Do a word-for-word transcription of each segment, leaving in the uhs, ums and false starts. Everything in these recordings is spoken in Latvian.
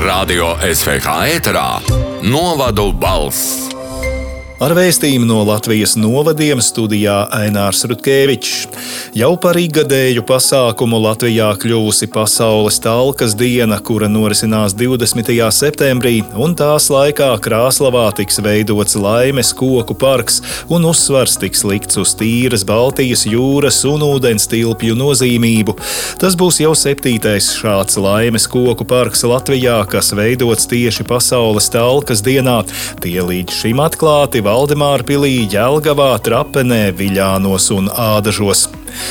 Radio S V H ēterā Novadu balss. Ar vēstījumu no Latvijas novadiem studijā Ainārs Rutkevičs. Jau par ikgadēju pasākumu Latvijā kļuvusi Pasaules talkas diena, kura norisinās divdesmitajā septembrī, un tās laikā Krāslavā tiks veidots Laimes koku parks, un uzsvars tiks likts uz tīras Baltijas jūras un ūdens tilpju nozīmību. Tas būs jau septītais šāds Laimes koku parks Latvijā, kas veidots tieši Pasaules talkas dienā. Tie līdz šim atklāti Valdemārpilī, Jelgavā, Trapenē, Viļānos un Ādažos.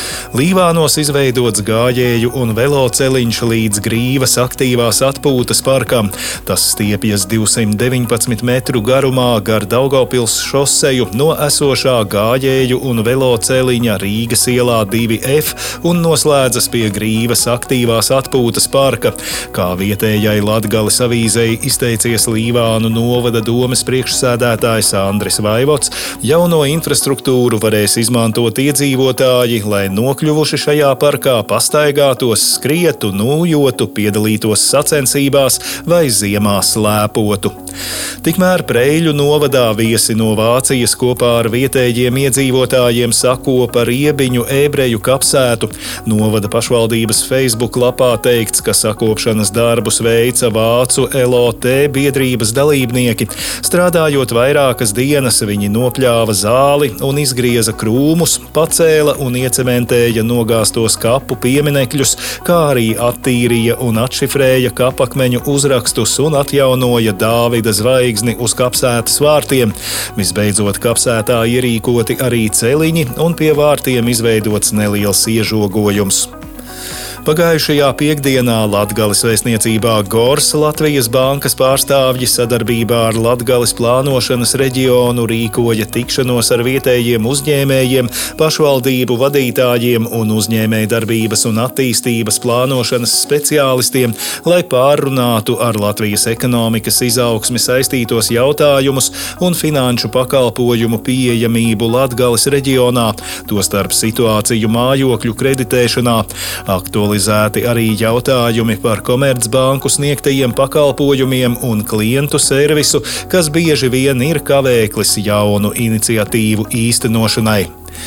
Līvānos izveidots gājēju un veloceliņš līdz Grīvas aktīvās atpūtas parkam. Tas stiepjas divsimt deviņpadsmit metru garumā gar Daugavpils šoseju no esošā gājēju un veloceliņa Rīgas ielā divi F un noslēdzas pie Grīvas aktīvās atpūtas parka. Kā vietējai Latgales avīzei izteicies Līvānu novada domes priekšsēdētājs Andris Vaivots, jauno infrastruktūru varēs izmantot iedzīvotāji, lai nokļuvuši šajā parkā pastaigātos, skrietu, nūjotu, piedalītos sacensībās vai ziemā slēpotu. Tikmēr Preiļu novadā viesi no Vācijas kopā ar vietējiem iedzīvotājiem sakopa Riebiņu ebreju kapsētu. Novada pašvaldības Facebook lapā teikts, ka sakopšanas darbus veica vācu L O T biedrības dalībnieki. Strādājot vairākas dienas, viņi nopļāva zāli un izgrieza krūmus, pacēla un iecementēja nogāstos kapu pieminekļus, kā arī attīrīja un atšifrēja kapakmeņu uzrakstus un atjaunoja Dāvida zvaigzni uz kapsētas vārtiem. Visbeidzot, kapsētā ierīkoti arī celiņi un pie vārtiem izveidots neliels iežogojums. Pagājušajā piekdienā Latgales vēstniecībā Gors Latvijas bankas pārstāvji sadarbībā ar Latgales plānošanas reģionu rīkoja tikšanos ar vietējiem uzņēmējiem, pašvaldību vadītājiem un uzņēmējdarbības un attīstības plānošanas speciālistiem, lai pārrunātu ar Latvijas ekonomikas izaugsmi saistītos jautājumus un finanšu pakalpojumu pieejamību Latgales reģionā, tostarp situāciju mājokļu kreditēšanā. Aktualizēti arī jautājumi par Komercbanku sniegtajiem pakalpojumiem un klientu servisu, kas bieži vien ir kavēklis jaunu iniciatīvu īstenošanai.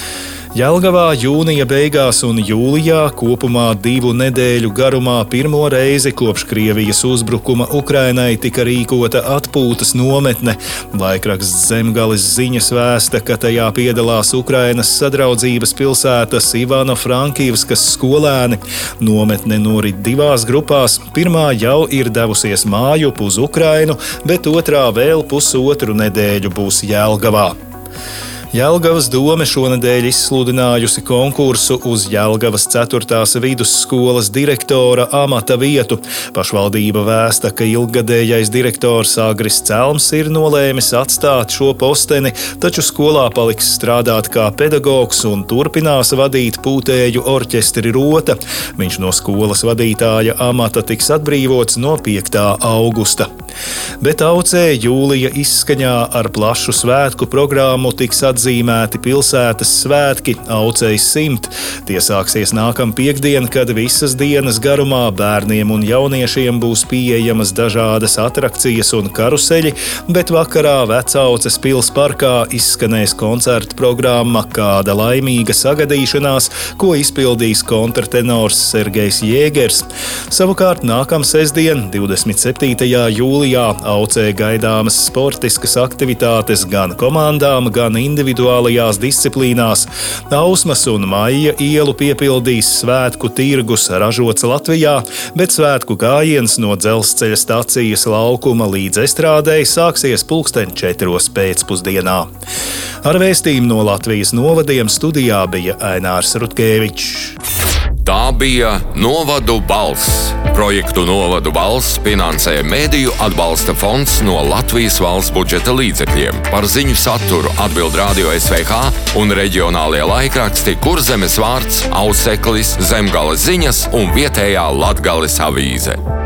Jelgavā jūnija beigās un jūlijā kopumā divu nedēļu garumā pirmo reizi kopš Krievijas uzbrukuma Ukrainai tika rīkota atpūtas nometne. Laikraksts Zemgales ziņas vēsta, ka tajā piedalās Ukrainas sadraudzības pilsētas Ivano-Frankivskas skolēni. Nometne norit divās grupās. Pirmā jau ir devusies mājup uz Ukrainu, bet otrā vēl pusotru nedēļu būs Jelgavā. Jelgavas dome šonedēļ izsludinājusi konkursu uz Jelgavas ceturtās vidusskolas direktora amata vietu. Pašvaldība vēsta, ka ilggadējais direktors Agris Celms ir nolēmis atstāt šo posteni, taču skolā paliks strādāt kā pedagogs un turpinās vadīt pūtēju orķestri Rota. Viņš no skolas vadītāja amata tiks atbrīvots no piektā augusta. Bet Aucē jūlija izskaņā ar plašu svētku programmu tiks atzīmēti pilsētas svētki Aucejas simt. Tie sāksies nākam piekdien, kad visas dienas garumā bērniem un jauniešiem būs pieejamas dažādas atrakcijas un karuseļi, bet vakarā Vecauces pils parkā izskanēs koncerta programma Kāda laimīga sagadīšanās, ko izpildīs kontrtenors Sergejs Jēgers. Savukārt nākam sestdien, divdesmit septītajā jūlijā, Aucē gaidāmas sportiskas aktivitātes gan komandām, gan individuālajās disciplīnās. Ausmas un Maija ielu piepildīs svētku tirgus ražots Latvijā, bet svētku gājiens no dzelzceļa stacijas laukuma līdz estrādei sāksies pulksten četros pēcpusdienā. Ar vēstījumu no Latvijas novadiem studijā bija Ainārs Rutkevičs. Tā bija Novadu balss. Projektu Novadu balss finansē Mediju atbalsta fonds no Latvijas valsts budžeta līdzekļiem. Par ziņu saturu atbild Radio S V H un reģionālie laikraksti Kurzemes vārds, Auseklis, Zemgales ziņas un vietējā Latgales avīze.